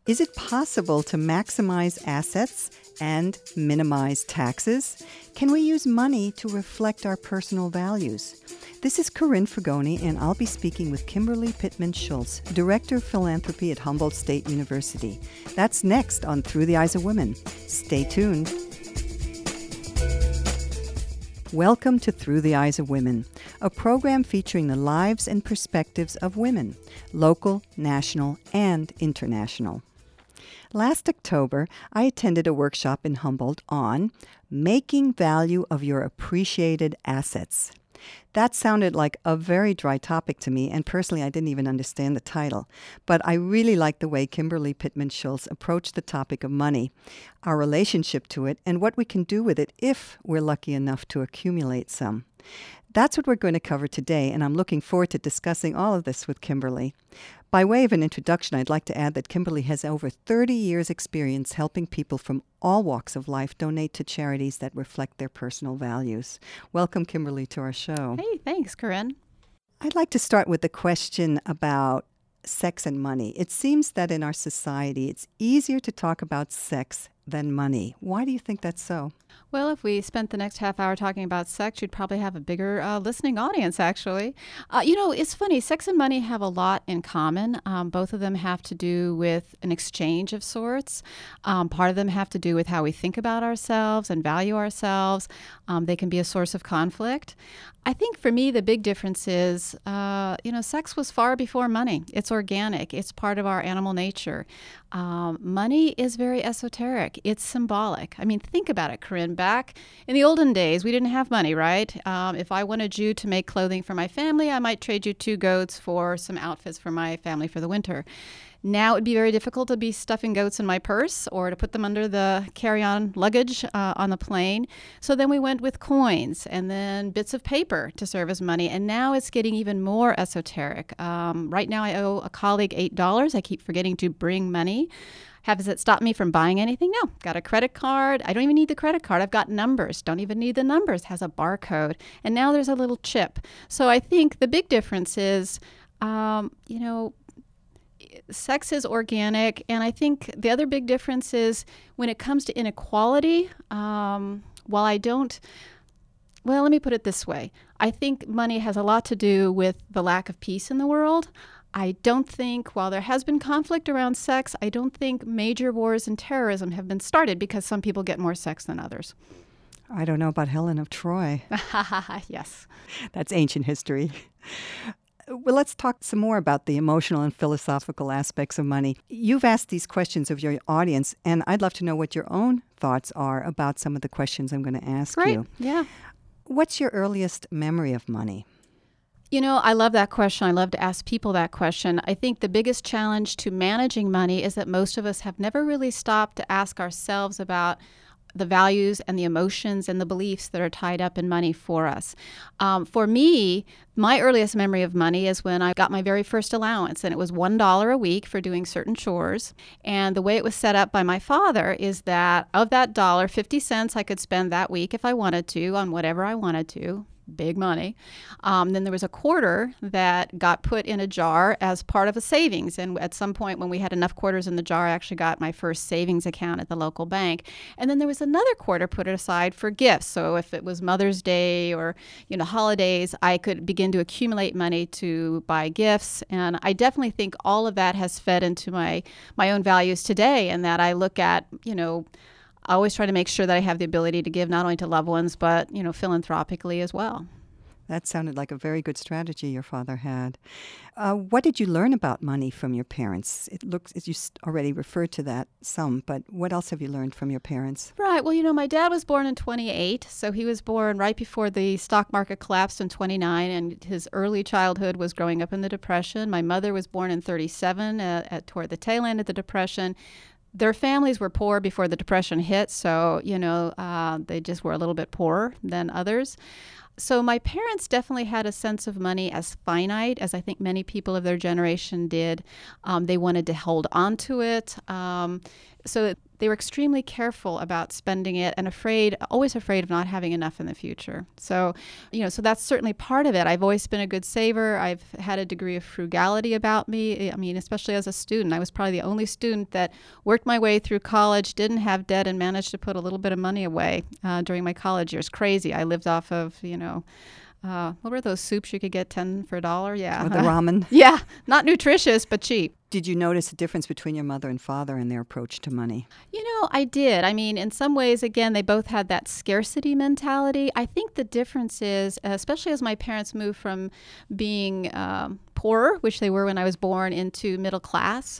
Is it possible to maximize assets and minimize taxes? Can we use money to reflect our personal values? This is Corinne Fragoni, and I'll be speaking with Kimberly Pittman-Schultz, Director of Philanthropy at Humboldt State University. That's next on Through the Eyes of Women. Stay tuned. Welcome to Through the Eyes of Women, a program featuring the lives and perspectives of women, local, national, and international. Last October, I attended a workshop in Humboldt on making value of your appreciated assets. That sounded like a very dry topic to me, and personally, I didn't even understand the title. But I really liked the way Kimberly Pittman-Schultz approached the topic of money, our relationship to it, and what we can do with it if we're lucky enough to accumulate some. That's what we're going to cover today, and I'm looking forward to discussing all of this with Kimberly. By way of an introduction, I'd like to add that Kimberly has over 30 years' experience helping people from all walks of life donate to charities that reflect their personal values. Welcome, Kimberly, to our show. Hey, thanks, Corinne. I'd like to start with the question about sex and money. It seems that in our society, it's easier to talk about sex than money. Why do you think that's so? Well, if we spent the next half hour talking about sex, you'd probably have a bigger listening audience, actually. It's funny. Sex and money have a lot in common. Both of them have to do with an exchange of sorts. Part of them have to do with how we think about ourselves and value ourselves. They can be a source of conflict. I think for me, the big difference is, sex was far before money. It's organic. It's part of our animal nature. Money is very esoteric. It's symbolic. I mean, think about it, Corinne. Back in the olden days, we didn't have money, right? If I wanted you to make clothing for my family, I might trade you 2 goats for some outfits for my family for the winter. Now it'd be very difficult to be stuffing goats in my purse or to put them under the carry-on luggage on the plane. So then we went with coins and then bits of paper to serve as money. And now it's getting even more esoteric. Right now I owe a colleague $8. I keep forgetting to bring money. Has it stopped me from buying anything? No. Got a credit card. I don't even need the credit card. I've got numbers. Don't even need the numbers. Has a barcode. And now there's a little chip. So I think the big difference is, sex is organic, and I think the other big difference is when it comes to inequality, let me put it this way. I think money has a lot to do with the lack of peace in the world. I don't think, while there has been conflict around sex, I don't think major wars and terrorism have been started because some people get more sex than others. I don't know about Helen of Troy. Yes. That's ancient history. Well, let's talk some more about the emotional and philosophical aspects of money. You've asked these questions of your audience, and I'd love to know what your own thoughts are about some of the questions I'm going to ask you. Yeah. What's your earliest memory of money? I love that question. I love to ask people that question. I think the biggest challenge to managing money is that most of us have never really stopped to ask ourselves about the values and the emotions and the beliefs that are tied up in money for us. For me, my earliest memory of money is when I got my very first allowance, and it was $1 a week for doing certain chores. And the way it was set up by my father is that of that dollar, 50 cents I could spend that week if I wanted to on whatever I wanted to. Big money. Then there was a quarter that got put in a jar as part of a savings. And at some point when we had enough quarters in the jar, I actually got my first savings account at the local bank. And then there was another quarter put aside for gifts. So if it was Mother's Day or, holidays, I could begin to accumulate money to buy gifts. And I definitely think all of that has fed into my own values today, and that I look at, I always try to make sure that I have the ability to give not only to loved ones, but, philanthropically as well. That sounded like a very good strategy your father had. What did you learn about money from your parents? It looks, as you already referred to that some, but what else have you learned from your parents? Right. Well, my dad was born in 1928, so he was born right before the stock market collapsed in 1929, and his early childhood was growing up in the Depression. My mother was born in 1937, toward the tail end of the Depression. Their families were poor before the Depression hit, so, they just were a little bit poorer than others. So my parents definitely had a sense of money as finite, as I think many people of their generation did. They wanted to hold on to it. So they were extremely careful about spending it and always afraid of not having enough in the future. So, so that's certainly part of it. I've always been a good saver. I've had a degree of frugality about me. I mean, especially as a student, I was probably the only student that worked my way through college, didn't have debt, and managed to put a little bit of money away during my college years. Crazy. I lived off of, what were those soups you could get 10 for $1? Yeah. Or the ramen. Yeah. Not nutritious, but cheap. Did you notice a difference between your mother and father in their approach to money? I did. I mean, in some ways, again, they both had that scarcity mentality. I think the difference is, especially as my parents moved from being poorer, which they were when I was born, into middle class.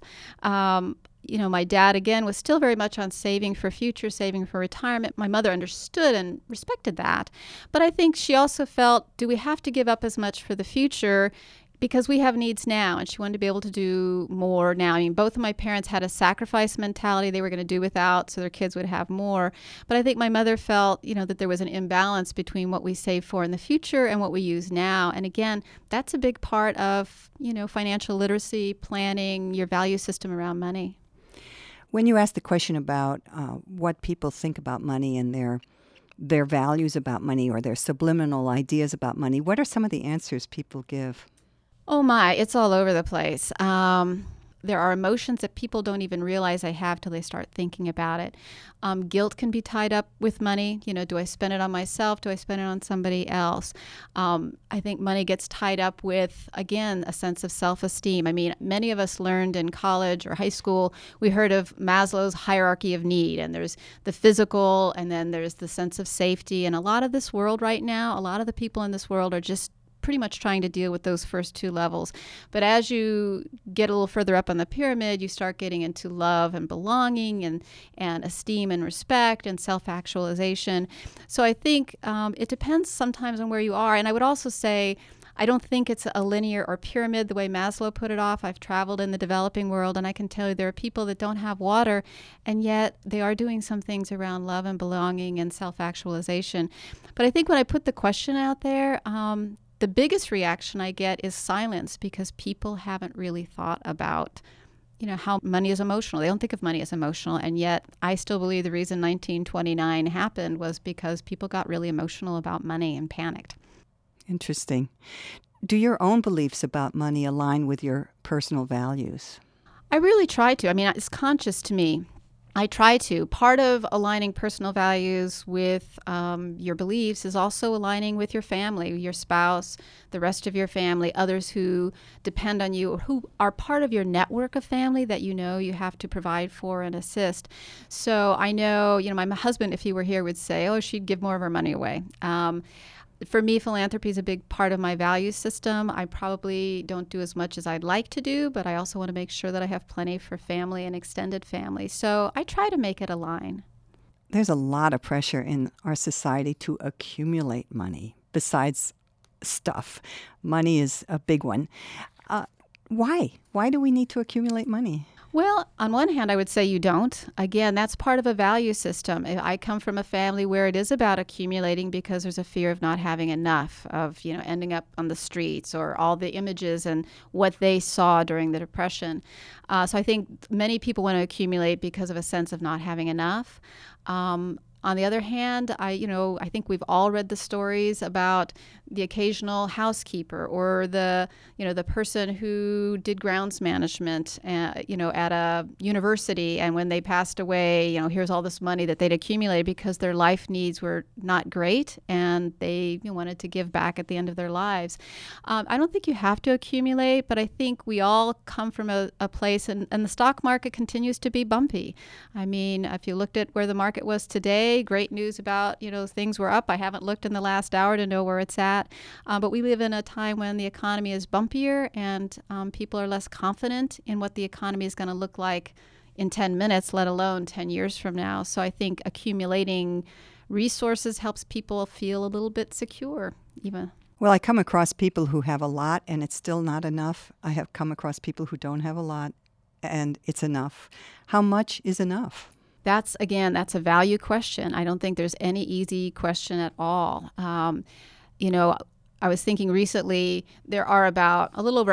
My dad, again, was still very much on saving for future, saving for retirement. My mother understood and respected that. But I think she also felt, do we have to give up as much for the future? Because we have needs now, and she wanted to be able to do more now. I mean, both of my parents had a sacrifice mentality. They were going to do without so their kids would have more. But I think my mother felt, that there was an imbalance between what we save for in the future and what we use now. And again, that's a big part of, financial literacy, planning, your value system around money. When you ask the question about what people think about money and their values about money or their subliminal ideas about money, what are some of the answers people give? Oh my, it's all over the place. There are emotions that people don't even realize they have till they start thinking about it. Guilt can be tied up with money. Do I spend it on myself? Do I spend it on somebody else? I think money gets tied up with, again, a sense of self-esteem. I mean, many of us learned in college or high school, we heard of Maslow's hierarchy of need, and there's the physical, and then there's the sense of safety. And a lot of this world right now, a lot of the people in this world are just pretty much trying to deal with those first two levels. But as you get a little further up on the pyramid, you start getting into love and belonging and esteem and respect and self-actualization. So I think it depends sometimes on where you are. And I would also say, I don't think it's a linear or pyramid the way Maslow put it off. I've traveled in the developing world, and I can tell you there are people that don't have water, and yet they are doing some things around love and belonging and self-actualization. But I think when I put the question out there, the biggest reaction I get is silence, because people haven't really thought about, how money is emotional. They don't think of money as emotional. And yet I still believe the reason 1929 happened was because people got really emotional about money and panicked. Interesting. Do your own beliefs about money align with your personal values? I really try to. I mean, it's conscious to me. I try to. Part of aligning personal values with your beliefs is also aligning with your family, your spouse, the rest of your family, others who depend on you or who are part of your network of family that you have to provide for and assist. So I know, my husband, if he were here, would say, oh, she'd give more of her money away. For me, philanthropy is a big part of my value system. I probably don't do as much as I'd like to do, but I also want to make sure that I have plenty for family and extended family. So I try to make it align. There's a lot of pressure in our society to accumulate money besides stuff. Money is a big one. Why? Why do we need to accumulate money? Well, on one hand, I would say you don't. Again, that's part of a value system. I come from a family where it is about accumulating because there's a fear of not having enough, of ending up on the streets, or all the images and what they saw during the Depression. So I think many people want to accumulate because of a sense of not having enough. On the other hand, I think we've all read the stories about the occasional housekeeper or the person who did grounds management, at a university, and when they passed away, here's all this money that they'd accumulated because their life needs were not great, and they wanted to give back at the end of their lives. I don't think you have to accumulate, but I think we all come from a place, and the stock market continues to be bumpy. I mean, if you looked at where the market was today, great news about, things were up. I haven't looked in the last hour to know where it's at. But we live in a time when the economy is bumpier, and people are less confident in what the economy is going to look like in 10 minutes, let alone 10 years from now. So I think accumulating resources helps people feel a little bit secure, even. Well, I come across people who have a lot and it's still not enough. I have come across people who don't have a lot and it's enough. How much is enough? That's a value question. I don't think there's any easy question at all. I was thinking recently there are about a little over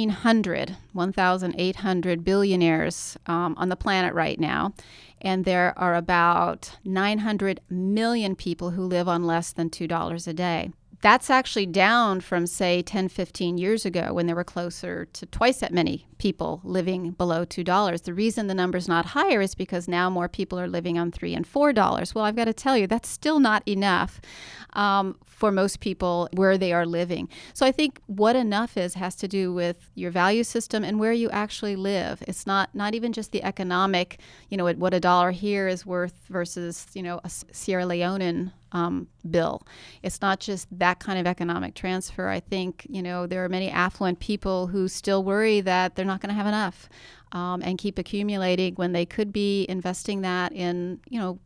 1,800 billionaires on the planet right now. And there are about 900 million people who live on less than $2 a day. That's actually down from, say, 10, 15 years ago when there were closer to twice that many people living below $2. The reason the number's not higher is because now more people are living on $3 and $4. Well, I've got to tell you, that's still not enough for most people where they are living. So I think what enough is has to do with your value system and where you actually live. It's not even just the economic, what a dollar here is worth versus, a Sierra Leonean bill. It's not just that kind of economic transfer. I think, there are many affluent people who still worry that they're not going to have enough and keep accumulating when they could be investing that in,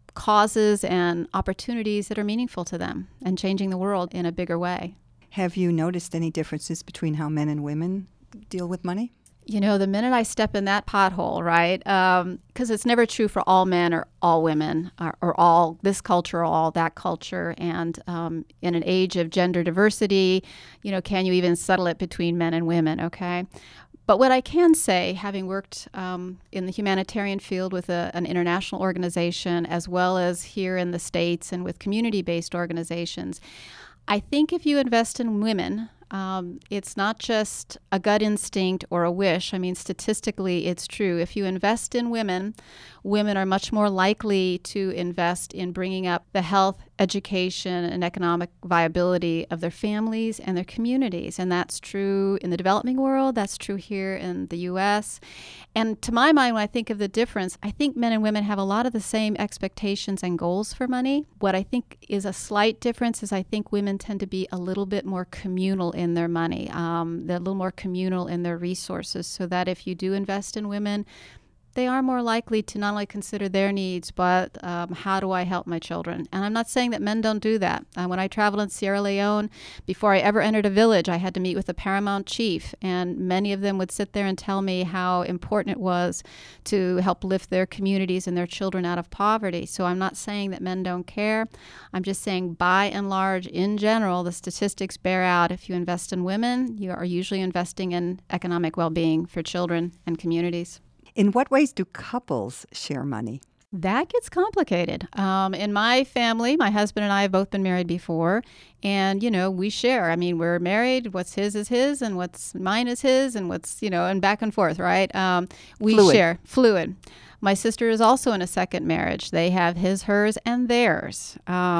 causes and opportunities that are meaningful to them and changing the world in a bigger way. Have you noticed any differences between how men and women deal with money? The minute I step in that pothole, right, because it's never true for all men or all women or all this culture or all that culture. And in an age of gender diversity, can you even settle it between men and women, okay? But what I can say, having worked in the humanitarian field with an international organization, as well as here in the States and with community-based organizations, I think if you invest in women, it's not just a gut instinct or a wish. I mean, statistically, it's true. If you invest in women, women are much more likely to invest in bringing up the health, education, and economic viability of their families and their communities. And that's true in the developing world. That's true here in the U.S. And to my mind, when I think of the difference, I think men and women have a lot of the same expectations and goals for money. What I think is a slight difference is I think women tend to be a little bit more communal in their money. They're a little more communal in their resources, so that if you do invest in women, they are more likely to not only consider their needs, but how do I help my children? And I'm not saying that men don't do that. When I traveled in Sierra Leone, before I ever entered a village, I had to meet with the paramount chief, and many of them would sit there and tell me how important it was to help lift their communities and their children out of poverty. So I'm not saying that men don't care. I'm just saying by and large, in general, the statistics bear out if you invest in women, you are usually investing in economic well-being for children and communities. In what ways do couples share money? That gets complicated. In my family, my husband and I have both been married before, and, we share. I mean, we're married. What's his is his, and what's mine is his, and what's, and back and forth, right? We share. Fluid. My sister is also in a second marriage. They have his, hers, and theirs.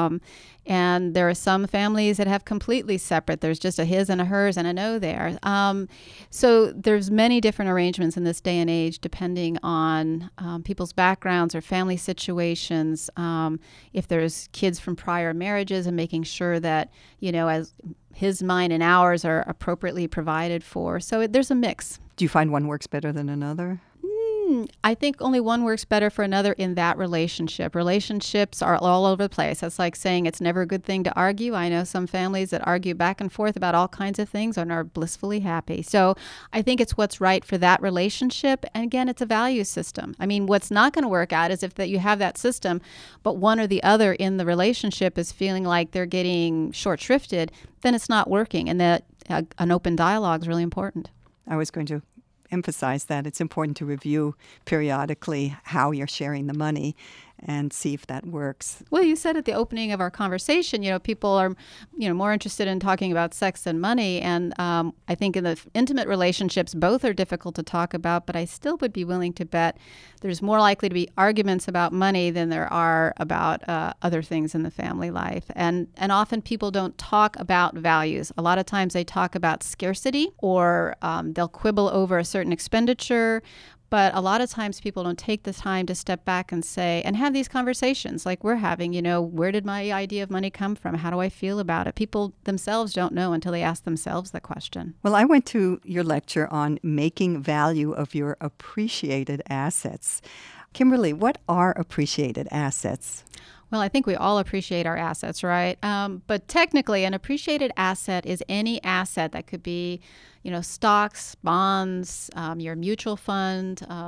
And there are some families that have completely separate. There's just a his and a hers and a no there. So there's many different arrangements in this day and age, depending on people's backgrounds or family situations. If there's kids from prior marriages, and making sure that, as his, mine, and ours are appropriately provided for. So there's a mix. Do you find one works better than another? I think only one works better for another in that relationship. Relationships are all over the place. That's like saying it's never a good thing to argue. I know some families that argue back and forth about all kinds of things and are blissfully happy. So I think it's what's right for that relationship. And again, it's a value system. I mean, what's not going to work out is if that you have that system, but one or the other in the relationship is feeling like they're getting short-shrifted, then it's not working. And that an open dialogue is really important. I was going to emphasize that it's important to review periodically how you're sharing the money and see if that works. Well, you said at the opening of our conversation, people are, more interested in talking about sex than money. And I think in the intimate relationships, both are difficult to talk about, but I still would be willing to bet there's more likely to be arguments about money than there are about other things in the family life. And often people don't talk about values. A lot of times they talk about scarcity, or they'll quibble over a certain expenditure. But a lot of times people don't take the time to step back and say, and have these conversations like we're having, where did my idea of money come from? How do I feel about it? People themselves don't know until they ask themselves the question. Well, I went to your lecture on making value of your appreciated assets. Kimberly, what are appreciated assets? Well, I think we all appreciate our assets, right? But technically, an appreciated asset is any asset that could be, stocks, bonds, your mutual fund,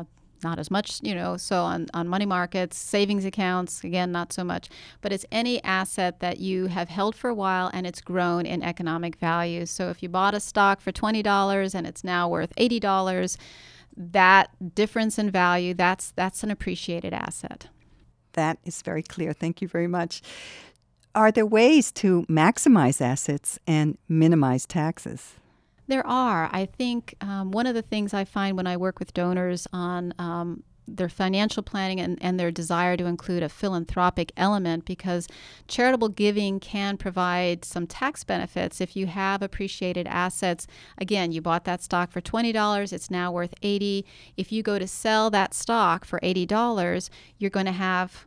not as much, so on money markets, savings accounts, again, not so much. But it's any asset that you have held for a while and it's grown in economic value. So if you bought a stock for $20 and it's now worth $80, that difference in value, that's an appreciated asset. That is very clear. Thank you very much. Are there ways to maximize assets and minimize taxes? There are. I think one of the things I find when I work with donors on their financial planning and their desire to include a philanthropic element, because charitable giving can provide some tax benefits if you have appreciated assets. Again, you bought that stock for $20, it's now worth $80. If you go to sell that stock for $80, you're going to have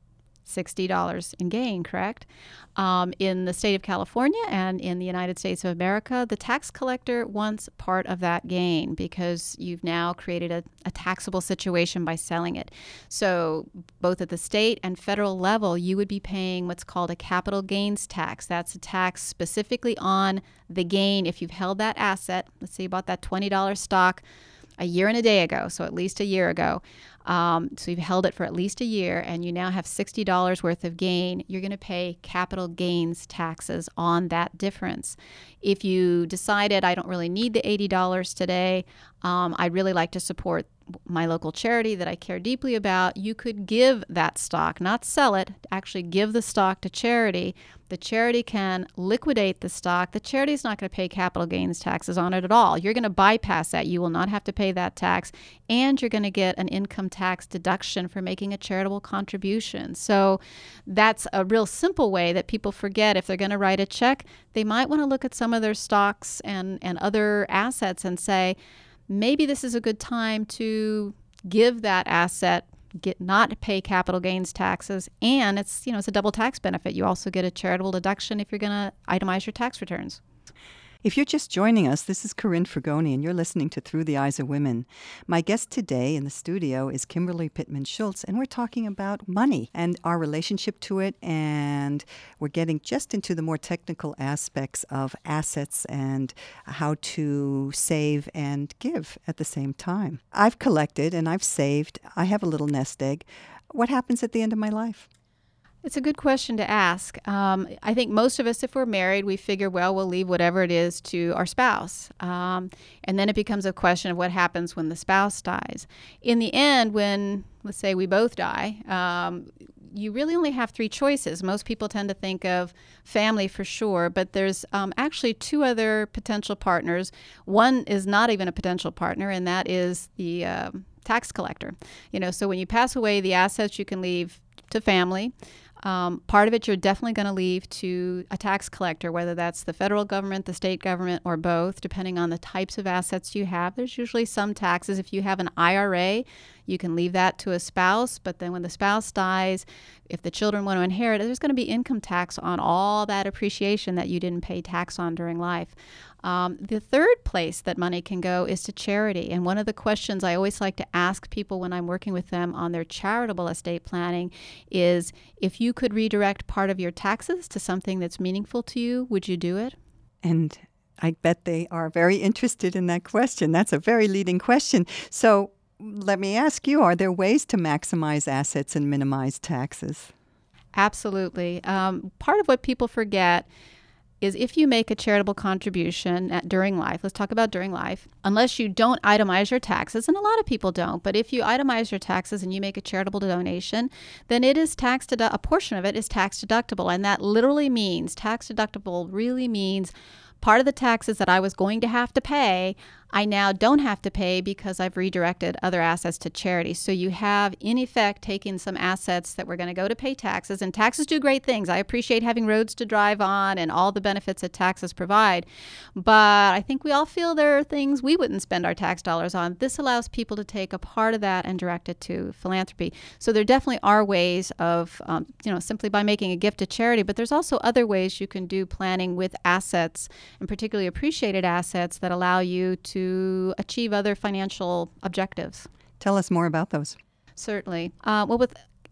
$60 in gain, correct? In the state of California and in the United States of America, the tax collector wants part of that gain because you've now created a taxable situation by selling it. So both at the state and federal level, you would be paying what's called a capital gains tax. That's a tax specifically on the gain if you've held that asset. Let's say you bought that $20 stock a year and a day ago, so at least a year ago. So you've held it for at least a year and you now have $60 worth of gain. You're going to pay capital gains taxes on that difference. If you decided, I don't really need the $80 today, I'd really like to support my local charity that I care deeply about, you could give that stock, not sell it, actually give the stock to charity. The charity can liquidate the stock. The charity is not going to pay capital gains taxes on it at all. You're going to bypass that. You will not have to pay that tax, and you're going to get an income tax deduction for making a charitable contribution. So that's a real simple way that people forget if they're going to write a check. They might want to look at some of their stocks and other assets and say, maybe this is a good time to give that asset, not pay capital gains taxes, and it's a double tax benefit. You also get a charitable deduction if you're going to itemize your tax returns. If you're just joining us, this is Corinne Fragoni, and you're listening to Through the Eyes of Women. My guest today in the studio is Kimberly Pittman-Schultz, and we're talking about money and our relationship to it, and we're getting just into the more technical aspects of assets and how to save and give at the same time. I've collected and I've saved. I have a little nest egg. What happens at the end of my life? It's a good question to ask. I think most of us, if we're married, we figure, well, we'll leave whatever it is to our spouse. And then it becomes a question of what happens when the spouse dies. In the end, when, let's say, we both die, you really only have three choices. Most people tend to think of family for sure, but there's actually two other potential partners. One is not even a potential partner, and that is the tax collector. So when you pass away, the assets you can leave to family. Part of it you're definitely going to leave to a tax collector, whether that's the federal government, the state government, or both, depending on the types of assets you have. There's usually some taxes. If you have an IRA, you can leave that to a spouse, but then when the spouse dies, if the children want to inherit, there's going to be income tax on all that appreciation that you didn't pay tax on during life. The third place that money can go is to charity. And one of the questions I always like to ask people when I'm working with them on their charitable estate planning is, if you could redirect part of your taxes to something that's meaningful to you, would you do it? And I bet they are very interested in that question. That's a very leading question. So let me ask you, are there ways to maximize assets and minimize taxes? Absolutely. Part of what people forget is if you make a charitable contribution during life, let's talk about during life, unless you don't itemize your taxes, and a lot of people don't, but if you itemize your taxes and you make a charitable donation, then it is a portion of it is tax deductible. And that literally means, tax deductible really means part of the taxes that I was going to have to pay, I now don't have to pay because I've redirected other assets to charity. So you have, in effect, taken some assets that were going to go to pay taxes, and taxes do great things. I appreciate having roads to drive on and all the benefits that taxes provide. But I think we all feel there are things we wouldn't spend our tax dollars on. This allows people to take a part of that and direct it to philanthropy. So there definitely are ways of, simply by making a gift to charity, but there's also other ways you can do planning with assets, and particularly appreciated assets, that allow you to achieve other financial objectives. Tell us more about those. Certainly. With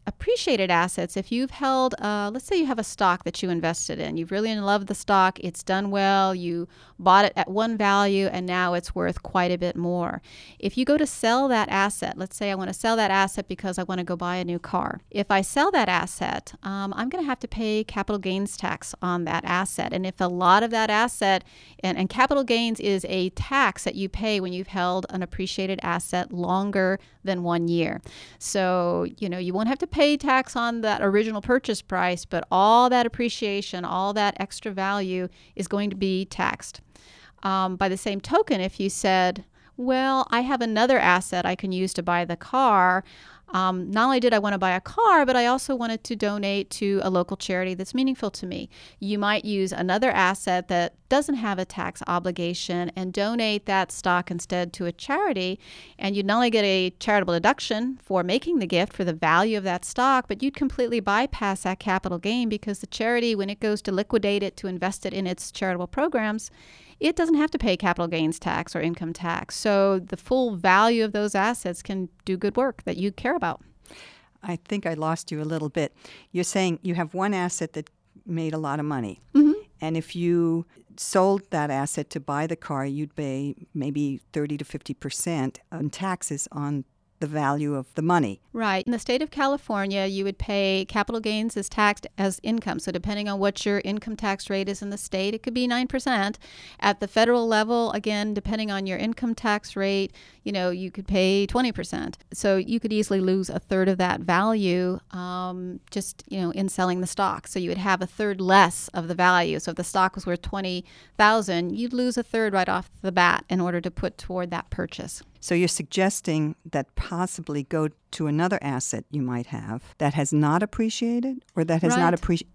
appreciated assets, if you've held, let's say you have a stock that you invested in, you've really loved the stock, it's done well, you bought it at one value and now it's worth quite a bit more. If you go to sell that asset, let's say I want to sell that asset because I want to go buy a new car. If I sell that asset, I'm going to have to pay capital gains tax on that asset. And if a lot of that asset, and capital gains is a tax that you pay when you've held an appreciated asset longer than 1 year. So, you won't have to pay tax on that original purchase price, but all that appreciation, all that extra value is going to be taxed. By the same token, if you said, well, I have another asset I can use to buy the car. Not only did I want to buy a car, but I also wanted to donate to a local charity that's meaningful to me. You might use another asset that doesn't have a tax obligation and donate that stock instead to a charity. And you'd not only get a charitable deduction for making the gift for the value of that stock, but you'd completely bypass that capital gain because the charity, when it goes to liquidate it to invest it in its charitable programs, it doesn't have to pay capital gains tax or income tax. So the full value of those assets can do good work that you care about. I think I lost you a little bit. You're saying you have one asset that made a lot of money. Mm-hmm. And if you sold that asset to buy the car, you'd pay maybe 30 to 50% on taxes on the value of the money. Right. In the state of California, you would pay capital gains as taxed as income. So depending on what your income tax rate is in the state, it could be 9%. At the federal level, again, depending on your income tax rate, you could pay 20%. So you could easily lose a third of that value in selling the stock. So you would have a third less of the value. So if the stock was worth $20,000, you'd lose a third right off the bat in order to put toward that purchase. So you're suggesting that possibly go to another asset you might have that has not appreciated or that has not appreciated.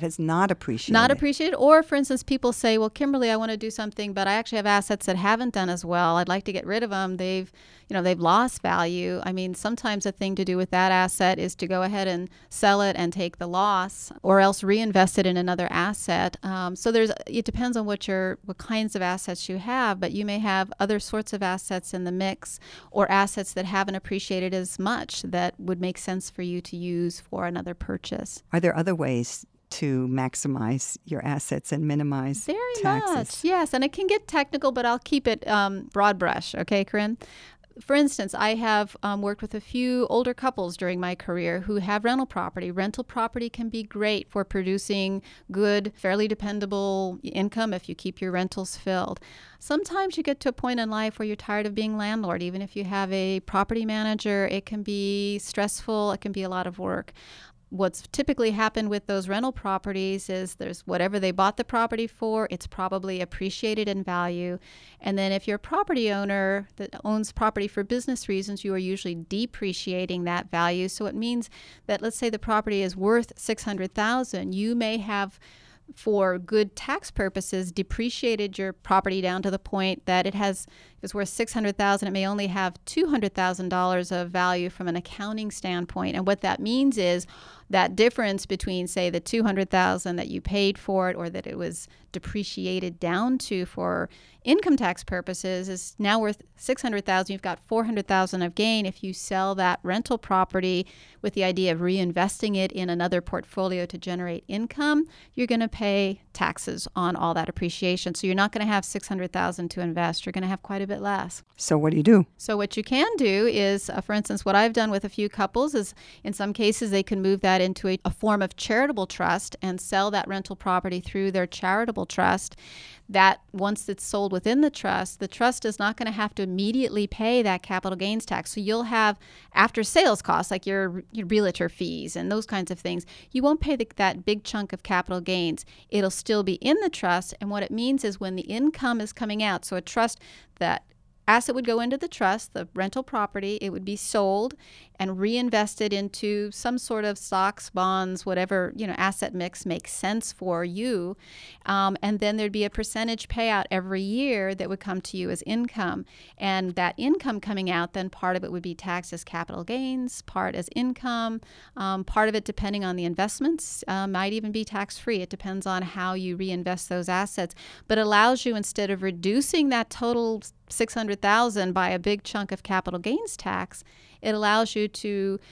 Not appreciated. Or, for instance, people say, well, Kimberly, I want to do something, but I actually have assets that haven't done as well. I'd like to get rid of them. They've lost value. I mean, sometimes a thing to do with that asset is to go ahead and sell it and take the loss or else reinvest it in another asset. So it depends on what kinds of assets you have, but you may have other sorts of assets in the mix or assets that haven't appreciated as much that would make sense for you to use for another purchase. Are there other ways to maximize your assets and minimize Very taxes? much, yes. And it can get technical, but I'll keep it broad brush. Okay, Corinne? For instance, I have worked with a few older couples during my career who have rental property. Rental property can be great for producing good, fairly dependable income if you keep your rentals filled. Sometimes you get to a point in life where you're tired of being landlord. Even if you have a property manager, it can be stressful. It can be a lot of work. What's typically happened with those rental properties is there's whatever they bought the property for, it's probably appreciated in value. And then if you're a property owner that owns property for business reasons, you are usually depreciating that value. So it means that, let's say the property is worth $600,000, you may have, for good tax purposes, depreciated your property down to the point that if it's worth $600,000, it may only have $200,000 of value from an accounting standpoint. And what that means is that difference between, say, the $200,000 that you paid for it or that it was depreciated down to for income tax purposes is now worth $600,000. You've got $400,000 of gain if you sell that rental property with the idea of reinvesting it in another portfolio to generate income. You're going to pay taxes on all that appreciation. So you're not going to have $600,000 to invest. You're going to have quite a bit less. So what do you do? So what you can do is, for instance, what I've done with a few couples is in some cases they can move that into a form of charitable trust and sell that rental property through their charitable trust. That once it's sold within the trust is not going to have to immediately pay that capital gains tax. So you'll have after sales costs like your realtor fees and those kinds of things. You won't pay that big chunk of capital gains. It'll still be in the trust. And what it means is when the income is coming out, so a trust, that asset would go into the trust, the rental property, it would be sold and reinvested into some sort of stocks, bonds, whatever, asset mix makes sense for you. And then there'd be a percentage payout every year that would come to you as income. And that income coming out, then part of it would be taxed as capital gains, part as income, part of it, depending on the investments, might even be tax-free. It depends on how you reinvest those assets. But it allows you, instead of reducing that total $600,000 by a big chunk of capital gains tax, it allows you to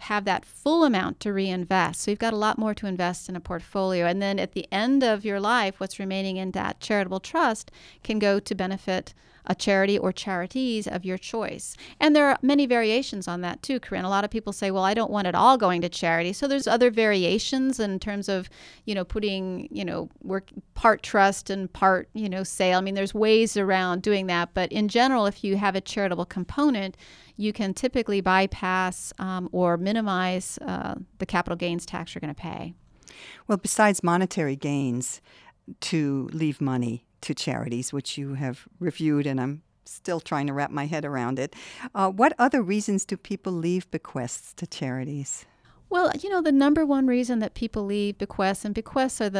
have that full amount to reinvest. So you've got a lot more to invest in a portfolio. And then at the end of your life, what's remaining in that charitable trust can go to benefit a charity or charities of your choice. And there are many variations on that too, Corinne. A lot of people say, well, I don't want it all going to charity. So there's other variations in terms of, putting, part trust and part, sale. I mean, there's ways around doing that. But in general, if you have a charitable component, you can typically bypass or minimize the capital gains tax you're going to pay. Well, besides monetary gains, to leave money to charities, which you have reviewed, and I'm still trying to wrap my head around it. What other reasons do people leave bequests to charities? Well, the number one reason that people leave bequests, and bequests are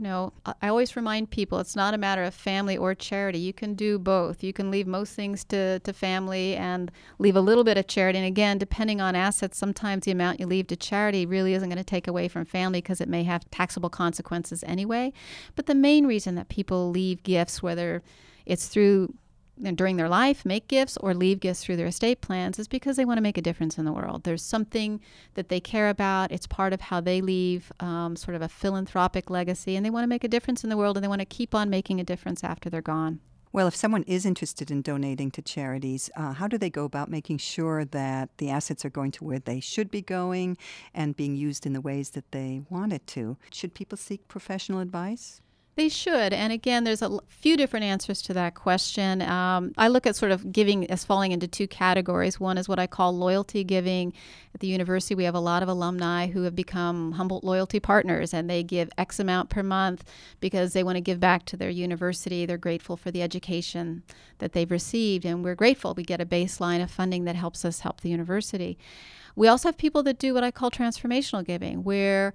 I always remind people it's not a matter of family or charity. You can do both. You can leave most things to family and leave a little bit of charity. And again, depending on assets, sometimes the amount you leave to charity really isn't going to take away from family because it may have taxable consequences anyway. But the main reason that people leave gifts, whether it's through during their life, make gifts or leave gifts through their estate plans, is because they want to make a difference in the world. There's something that they care about. It's part of how they leave sort of a philanthropic legacy, and they want to make a difference in the world, and they want to keep on making a difference after they're gone. Well, if someone is interested in donating to charities, how do they go about making sure that the assets are going to where they should be going and being used in the ways that they want it to? Should people seek professional advice? They should. And again, there's a few different answers to that question. I look at sort of giving as falling into two categories. One is what I call loyalty giving. At the university, we have a lot of alumni who have become Humboldt Loyalty Partners, and they give X amount per month because they want to give back to their university. They're grateful for the education that they've received, and we're grateful. We get a baseline of funding that helps us help the university. We also have people that do what I call transformational giving, where,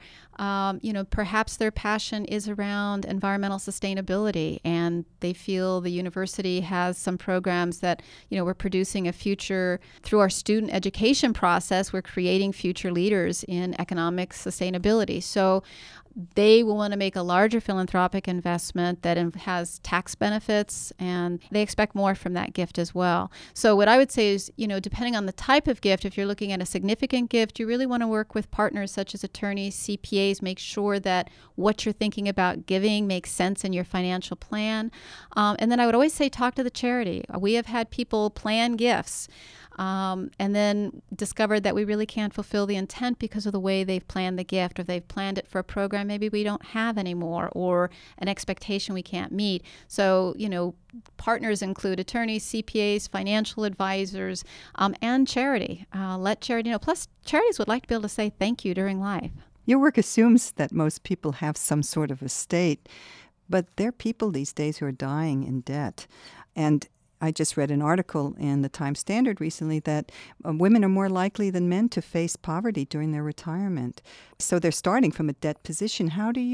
perhaps their passion is around environmental sustainability, and they feel the university has some programs that, we're producing a future through our student education process. We're creating future leaders in economic sustainability. So they will want to make a larger philanthropic investment that has tax benefits, and they expect more from that gift as well. So what I would say is, depending on the type of gift, if you're looking at a significant gift, you really want to work with partners such as attorneys, CPAs, make sure that what you're thinking about giving makes sense in your financial plan. And then I would always say talk to the charity. We have had people plan gifts and then discovered that we really can't fulfill the intent because of the way they've planned the gift, or they've planned it for a program maybe we don't have anymore, or an expectation we can't meet. So, partners include attorneys, CPAs, financial advisors, and charity. Let charity know. Plus, charities would like to be able to say thank you during life. Your work assumes that most people have some sort of estate, but there are people these days who are dying in debt. And I just read an article in the Times Standard recently that women are more likely than men to face poverty during their retirement. So they're starting from a debt position. How do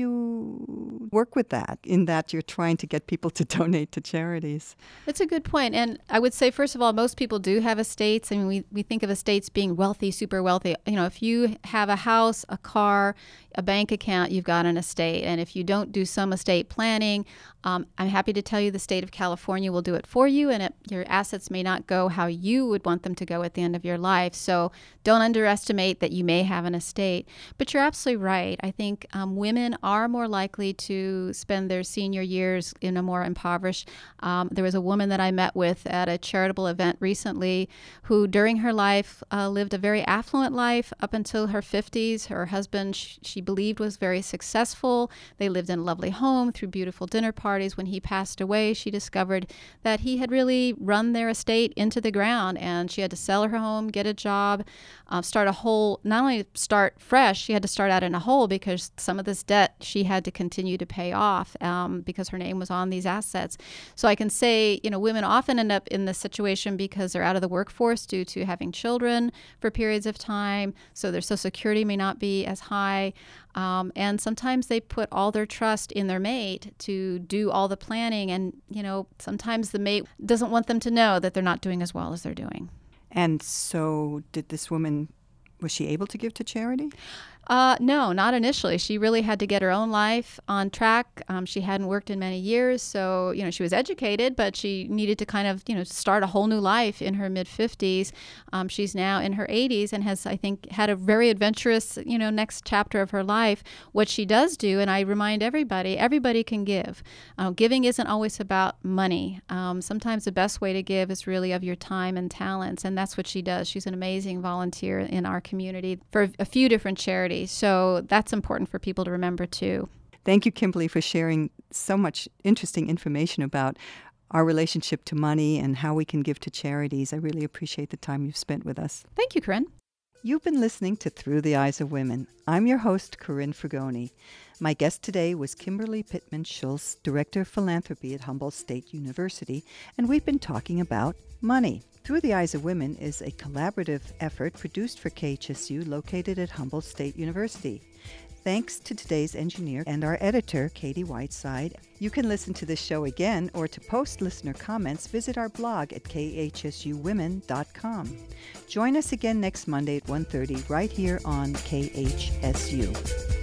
you work with that, in that you're trying to get people to donate to charities? It's a good point. And I would say, first of all, most people do have estates. I mean, we think of estates being wealthy, super wealthy. If you have a house, a car, a bank account, you've got an estate. And if you don't do some estate planning, I'm happy to tell you the state of California will do it for you, and your assets may not go how you would want them to go at the end of your life. So don't underestimate that you may have an estate. But you're absolutely right. I think women are more likely to spend their senior years in a more impoverished. There was a woman that I met with at a charitable event recently who, during her life, lived a very affluent life up until her 50s. Her husband, she believed, was very successful. They lived in a lovely home, through beautiful dinner parties. When he passed away, she discovered that he had really run their estate into the ground, and she had to sell her home, get a job, start a whole, not only start fresh, she had to start out in a hole because some of this debt she had to continue to pay off because her name was on these assets. So I can say, women often end up in this situation because they're out of the workforce due to having children for periods of time, so their Social Security may not be as high. And sometimes they put all their trust in their mate to do all the planning. And, sometimes the mate doesn't want them to know that they're not doing as well as they're doing. And so did this woman, was she able to give to charity? No, not initially. She really had to get her own life on track. She hadn't worked in many years, so she was educated, but she needed to kind of start a whole new life in her mid-50s. She's now in her 80s and has, I think, had a very adventurous next chapter of her life. What she does do, and I remind everybody can give. Giving isn't always about money. Sometimes the best way to give is really of your time and talents, and that's what she does. She's an amazing volunteer in our community for a few different charities. So that's important for people to remember too. Thank you, Kimberly, for sharing so much interesting information about our relationship to money and how we can give to charities. I really appreciate the time you've spent with us. Thank you, Corinne. You've been listening to Through the Eyes of Women. I'm your host, Corinne Frugoni. My guest today was Kimberly Pittman-Schulz, Director of Philanthropy at Humboldt State University, and we've been talking about money. Through the Eyes of Women is a collaborative effort produced for KHSU located at Humboldt State University. Thanks to today's engineer and our editor, Katie Whiteside. You can listen to this show again or to post listener comments, visit our blog at khsuwomen.com. Join us again next Monday at 1:30 right here on KHSU.